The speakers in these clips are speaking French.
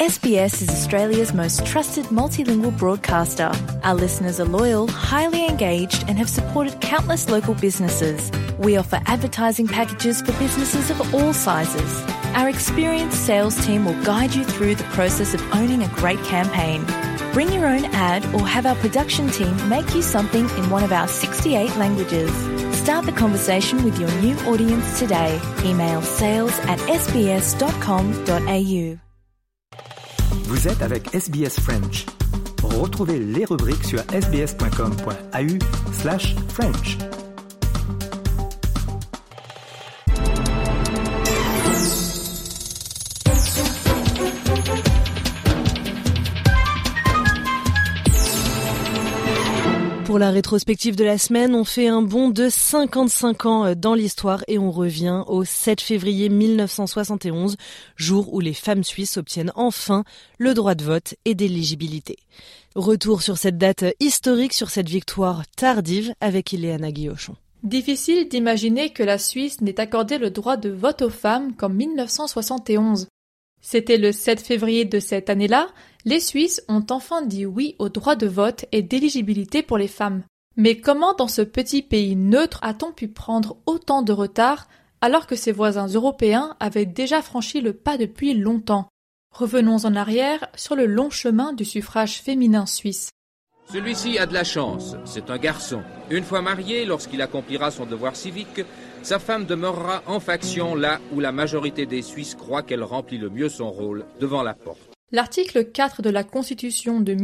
SBS is Australia's most trusted multilingual broadcaster. Our listeners are loyal, highly engaged, and have supported countless local businesses. We offer advertising packages for businesses of all sizes. Our experienced sales team will guide you through the process of owning a great campaign. Bring your own ad or have our production team make you something in one of our 68 languages. Start the conversation with your new audience today. Email sales@sbs.com.au. Vous êtes avec SBS French. Retrouvez les rubriques sur sbs.com.au/French. Pour la rétrospective de la semaine, on fait un bond de 55 ans dans l'histoire et on revient au 7 février 1971, jour où les femmes suisses obtiennent enfin le droit de vote et d'éligibilité. Retour sur cette date historique, sur cette victoire tardive avec Ileana Guillochon. Difficile d'imaginer que la Suisse n'ait accordé le droit de vote aux femmes qu'en 1971. C'était le 7 février de cette année-là, les Suisses ont enfin dit oui au droit de vote et d'éligibilité pour les femmes. Mais comment dans ce petit pays neutre a-t-on pu prendre autant de retard alors que ses voisins européens avaient déjà franchi le pas depuis longtemps? Revenons en arrière sur le long chemin du suffrage féminin suisse. Celui-ci a de la chance, c'est un garçon. Une fois marié, lorsqu'il accomplira son devoir civique, sa femme demeurera en faction là où la majorité des Suisses croient qu'elle remplit le mieux son rôle, devant la porte. L'article 4 de la Constitution de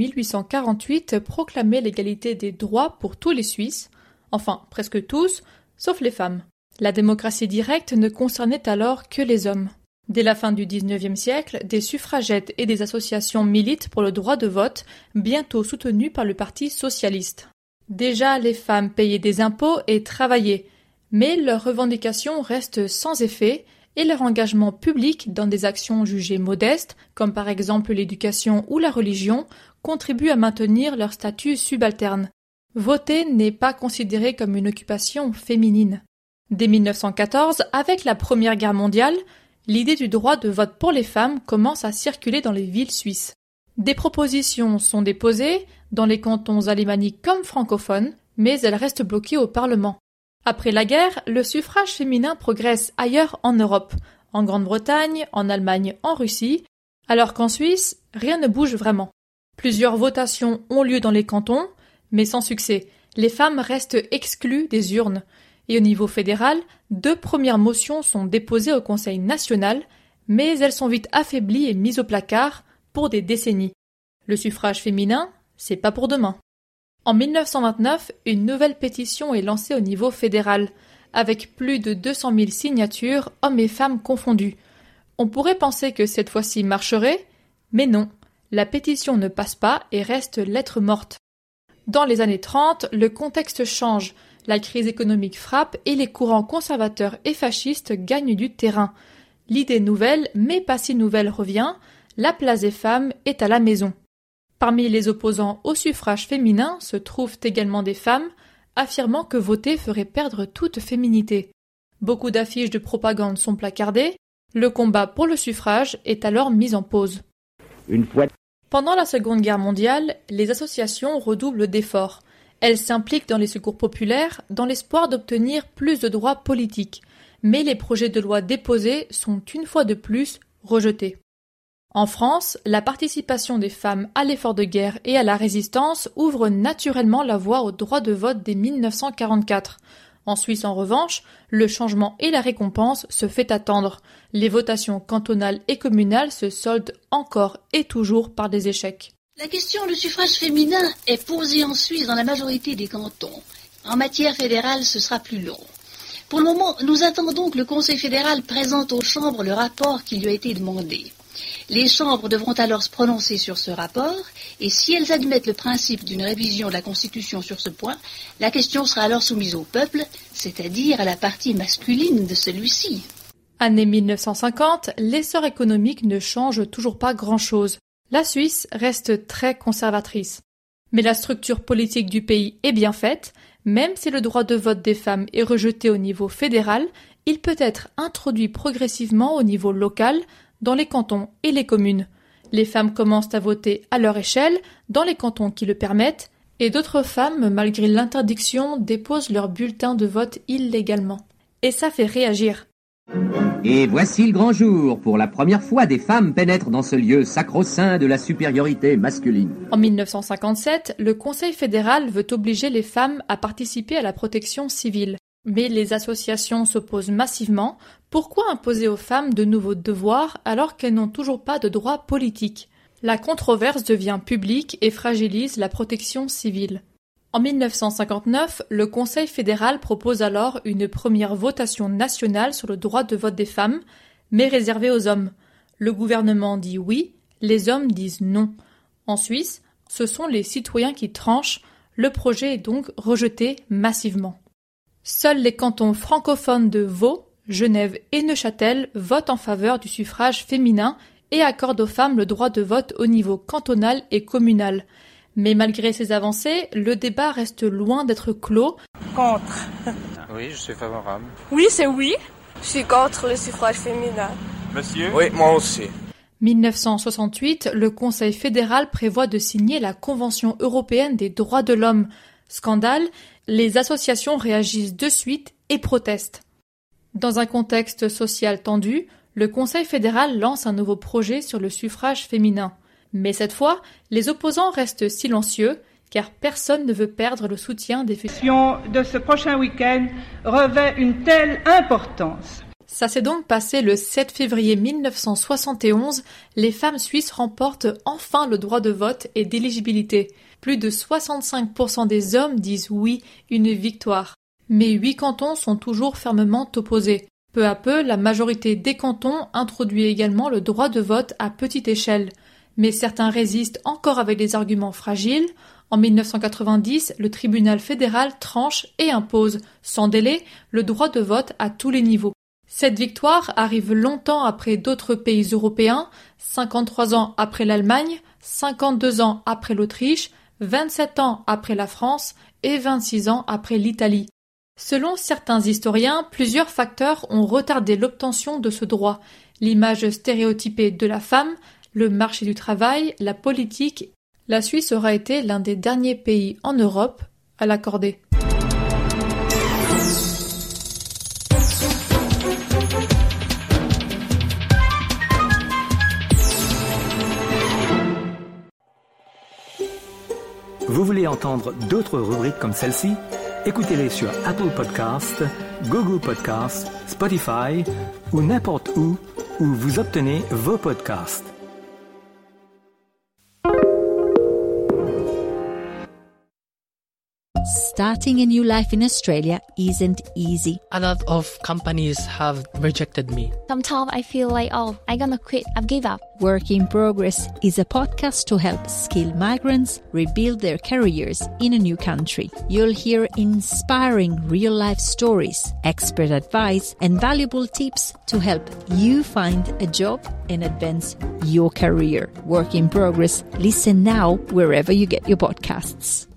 1848 proclamait l'égalité des droits pour tous les Suisses, enfin presque tous, sauf les femmes. La démocratie directe ne concernait alors que les hommes. Dès la fin du XIXe siècle, des suffragettes et des associations militent pour le droit de vote, bientôt soutenues par le Parti socialiste. Déjà, les femmes payaient des impôts et travaillaient, mais leurs revendications restent sans effet et leur engagement public dans des actions jugées modestes, comme par exemple l'éducation ou la religion, contribue à maintenir leur statut subalterne. Voter n'est pas considéré comme une occupation féminine. Dès 1914, avec la Première Guerre mondiale, l'idée du droit de vote pour les femmes commence à circuler dans les villes suisses. Des propositions sont déposées dans les cantons alémaniques comme francophones, mais elles restent bloquées au Parlement. Après la guerre, le suffrage féminin progresse ailleurs en Europe, en Grande-Bretagne, en Allemagne, en Russie, alors qu'en Suisse, rien ne bouge vraiment. Plusieurs votations ont lieu dans les cantons, mais sans succès. Les femmes restent exclues des urnes. Et au niveau fédéral, 2 premières motions sont déposées au Conseil national, mais elles sont vite affaiblies et mises au placard pour des décennies. Le suffrage féminin, c'est pas pour demain. En 1929, une nouvelle pétition est lancée au niveau fédéral, avec plus de 200 000 signatures, hommes et femmes confondus. On pourrait penser que cette fois-ci marcherait, mais non, la pétition ne passe pas et reste lettre morte. Dans les années 30, le contexte change, la crise économique frappe et les courants conservateurs et fascistes gagnent du terrain. L'idée nouvelle, mais pas si nouvelle revient, la place des femmes est à la maison. Parmi les opposants au suffrage féminin se trouvent également des femmes, affirmant que voter ferait perdre toute féminité. Beaucoup d'affiches de propagande sont placardées, le combat pour le suffrage est alors mis en pause. Pendant la Seconde Guerre mondiale, les associations redoublent d'efforts. Elles s'impliquent dans les secours populaires dans l'espoir d'obtenir plus de droits politiques, mais les projets de loi déposés sont une fois de plus rejetés. En France, la participation des femmes à l'effort de guerre et à la résistance ouvre naturellement la voie au droit de vote dès 1944. En Suisse, en revanche, le changement et la récompense se fait attendre. Les votations cantonales et communales se soldent encore et toujours par des échecs. La question du suffrage féminin est posée en Suisse dans la majorité des cantons. En matière fédérale, ce sera plus long. Pour le moment, nous attendons que le Conseil fédéral présente aux chambres le rapport qui lui a été demandé. Les chambres devront alors se prononcer sur ce rapport, et si elles admettent le principe d'une révision de la Constitution sur ce point, la question sera alors soumise au peuple, c'est-à-dire à la partie masculine de celui-ci. Année 1950, l'essor économique ne change toujours pas grand-chose. La Suisse reste très conservatrice. Mais la structure politique du pays est bien faite, même si le droit de vote des femmes est rejeté au niveau fédéral, il peut être introduit progressivement au niveau local, dans les cantons et les communes. Les femmes commencent à voter à leur échelle, dans les cantons qui le permettent, et d'autres femmes, malgré l'interdiction, déposent leur bulletin de vote illégalement. Et ça fait réagir. Et voici le grand jour. Pour la première fois, des femmes pénètrent dans ce lieu sacro-saint de la supériorité masculine. En 1957, le Conseil fédéral veut obliger les femmes à participer à la protection civile. Mais les associations s'opposent massivement. Pourquoi imposer aux femmes de nouveaux devoirs alors qu'elles n'ont toujours pas de droits politiques ? La controverse devient publique et fragilise la protection civile. En 1959, le Conseil fédéral propose alors une première votation nationale sur le droit de vote des femmes, mais réservée aux hommes. Le gouvernement dit oui, les hommes disent non. En Suisse, ce sont les citoyens qui tranchent, le projet est donc rejeté massivement. Seuls les cantons francophones de Vaud, Genève et Neuchâtel votent en faveur du suffrage féminin et accordent aux femmes le droit de vote au niveau cantonal et communal. Mais malgré ces avancées, le débat reste loin d'être clos. Contre. Oui, je suis favorable. Oui, c'est oui. Je suis contre le suffrage féminin. Monsieur ? Oui, moi aussi. 1968, le Conseil fédéral prévoit de signer la Convention européenne des droits de l'homme. Scandale, les associations réagissent de suite et protestent. Dans un contexte social tendu, le Conseil fédéral lance un nouveau projet sur le suffrage féminin. Mais cette fois, les opposants restent silencieux, car personne ne veut perdre le soutien des féministes. De ce prochain week-end revêt une telle importance. Ça s'est donc passé le 7 février 1971. Les femmes suisses remportent enfin le droit de vote et d'éligibilité. Plus de 65% des hommes disent oui, une victoire. Mais 8 cantons sont toujours fermement opposés. Peu à peu, la majorité des cantons introduit également le droit de vote à petite échelle. Mais certains résistent encore avec des arguments fragiles. En 1990, le tribunal fédéral tranche et impose, sans délai, le droit de vote à tous les niveaux. Cette victoire arrive longtemps après d'autres pays européens, 53 ans après l'Allemagne, 52 ans après l'Autriche, 27 ans après la France et 26 ans après l'Italie. Selon certains historiens, plusieurs facteurs ont retardé l'obtention de ce droit. L'image stéréotypée de la femme, le marché du travail, la politique. La Suisse aura été l'un des derniers pays en Europe à l'accorder. Vous voulez entendre d'autres rubriques comme celle-ci ? Écoutez-les sur Apple Podcasts, Google Podcasts, Spotify ou n'importe où vous obtenez vos podcasts. Starting a new life in Australia isn't easy. A lot of companies have rejected me. Sometimes I feel like, I'm gonna quit, I've given up. Work in Progress is a podcast to help skilled migrants rebuild their careers in a new country. You'll hear inspiring real-life stories, expert advice, and valuable tips to help you find a job and advance your career. Work in Progress. Listen now wherever you get your podcasts.